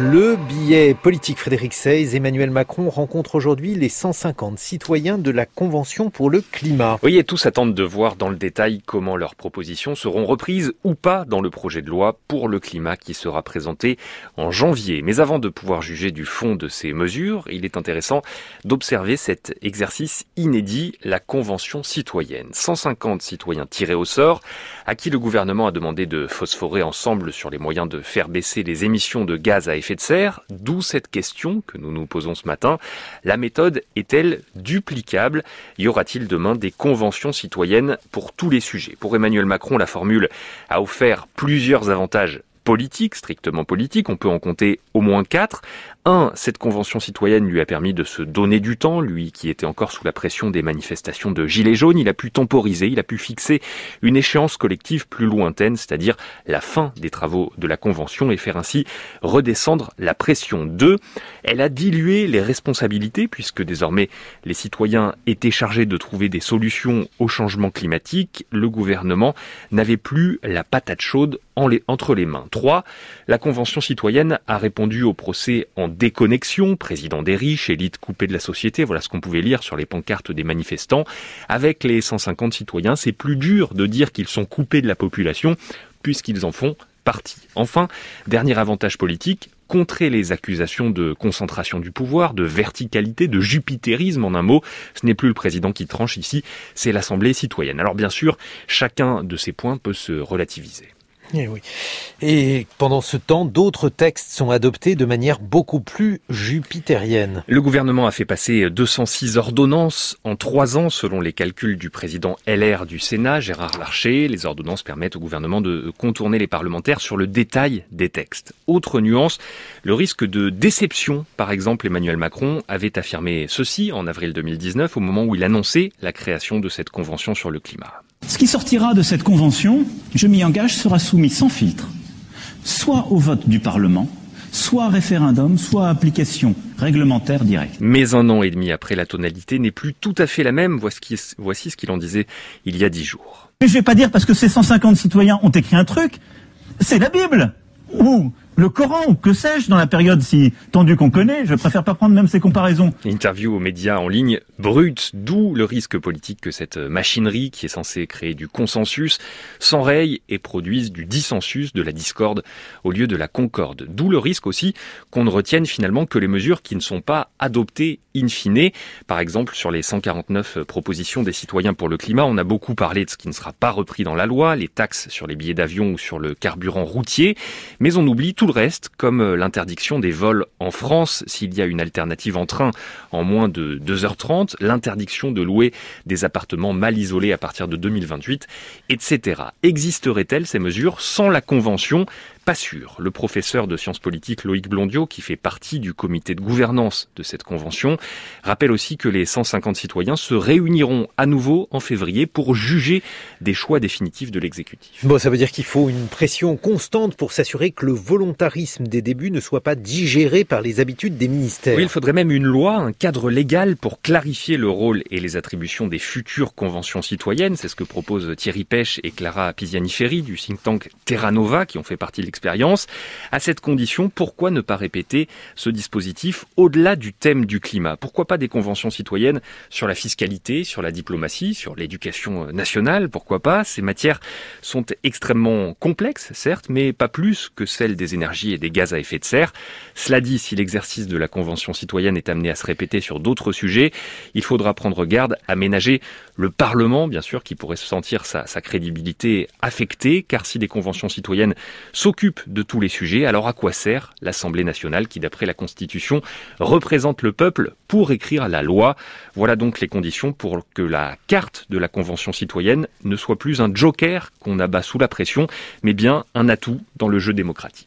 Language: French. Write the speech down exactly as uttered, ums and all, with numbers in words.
Le billet politique Frédéric Seyss, Emmanuel Macron rencontre aujourd'hui les cent cinquante citoyens de la Convention pour le climat. Oui, et tous attendent de voir dans le détail comment leurs propositions seront reprises ou pas dans le projet de loi pour le climat qui sera présenté en janvier. Mais avant de pouvoir juger du fond de ces mesures, il est intéressant d'observer cet exercice inédit, la Convention citoyenne. cent cinquante citoyens tirés au sort, à qui le gouvernement a demandé de phosphorer ensemble sur les moyens de faire baisser les émissions de gaz à effet de serre, d'où cette question que nous nous posons ce matin. La méthode est-elle duplicable ? Y aura-t-il demain des conventions citoyennes pour tous les sujets ? Pour Emmanuel Macron, la formule a offert plusieurs avantages politique, strictement politique, on peut en compter au moins quatre. Un, cette convention citoyenne lui a permis de se donner du temps, lui qui était encore sous la pression des manifestations de Gilets jaunes, il a pu temporiser, il a pu fixer une échéance collective plus lointaine, c'est-à-dire la fin des travaux de la convention et faire ainsi redescendre la pression. Deux, elle a dilué les responsabilités puisque désormais les citoyens étaient chargés de trouver des solutions au changement climatique. Le gouvernement n'avait plus la patate chaude en les, entre les mains. Trois, la Convention citoyenne a répondu au procès en déconnexion, président des riches, élite coupée de la société, voilà ce qu'on pouvait lire sur les pancartes des manifestants. Avec les cent cinquante citoyens, c'est plus dur de dire qu'ils sont coupés de la population, puisqu'ils en font partie. Enfin, dernier avantage politique, contrer les accusations de concentration du pouvoir, de verticalité, de jupitérisme en un mot. Ce n'est plus le président qui tranche ici, c'est l'Assemblée citoyenne. Alors bien sûr, chacun de ces points peut se relativiser. Et oui. Et pendant ce temps, d'autres textes sont adoptés de manière beaucoup plus jupitérienne. Le gouvernement a fait passer deux cent six ordonnances en trois ans, selon les calculs du président L R du Sénat, Gérard Larcher. Les ordonnances permettent au gouvernement de contourner les parlementaires sur le détail des textes. Autre nuance, le risque de déception. Par exemple, Emmanuel Macron avait affirmé ceci en avril deux mille dix-neuf, au moment où il annonçait la création de cette convention sur le climat. Ce qui sortira de cette convention, je m'y engage, sera soumis sans filtre, soit au vote du Parlement, soit à référendum, soit à application réglementaire directe. Mais un an et demi après, la tonalité n'est plus tout à fait la même. Voici ce qu'il en disait il y a dix jours. Mais je vais pas dire parce que ces cent cinquante citoyens ont écrit un truc, c'est la Bible ou le Coran, ou que sais-je, dans la période si tendue qu'on connaît. Je préfère pas prendre même ces comparaisons. Interview aux médias en ligne brute, d'où le risque politique que cette machinerie qui est censée créer du consensus s'enraye et produise du dissensus, de la discorde au lieu de la concorde. D'où le risque aussi qu'on ne retienne finalement que les mesures qui ne sont pas adoptées in fine. Par exemple, sur les cent quarante-neuf propositions des citoyens pour le climat, on a beaucoup parlé de ce qui ne sera pas repris dans la loi, les taxes sur les billets d'avion ou sur le carburant routier, mais on oublie tout le reste, comme l'interdiction des vols en France s'il y a une alternative en train en moins de deux heures trente, l'interdiction de louer des appartements mal isolés à partir de deux mille vingt-huit, et cetera. Existeraient-elles ces mesures sans la Convention ? Pas sûr. Le professeur de sciences politiques Loïc Blondiot, qui fait partie du comité de gouvernance de cette convention, rappelle aussi que les cent cinquante citoyens se réuniront à nouveau en février pour juger des choix définitifs de l'exécutif. Bon, ça veut dire qu'il faut une pression constante pour s'assurer que le volontarisme des débuts ne soit pas digéré par les habitudes des ministères. Oui, il faudrait même une loi, un cadre légal pour clarifier le rôle et les attributions des futures conventions citoyennes. C'est ce que proposent Thierry Pech et Clara Pisiani-Ferry du think tank Terra Nova, qui ont fait partie de l'expérience. À cette condition, pourquoi ne pas répéter ce dispositif au-delà du thème du climat ? Pourquoi pas des conventions citoyennes sur la fiscalité, sur la diplomatie, sur l'éducation nationale ? Pourquoi pas ? Ces matières sont extrêmement complexes, certes, mais pas plus que celles des énergies et des gaz à effet de serre. Cela dit, si l'exercice de la convention citoyenne est amené à se répéter sur d'autres sujets, il faudra prendre garde à ménager le Parlement, bien sûr, qui pourrait se sentir sa, sa crédibilité affectée, car si des conventions citoyennes s'occupent de tous les sujets, alors à quoi sert l'Assemblée nationale qui, d'après la Constitution, représente le peuple pour écrire la loi ? Voilà donc les conditions pour que la carte de la Convention citoyenne ne soit plus un joker qu'on abat sous la pression, mais bien un atout dans le jeu démocratique.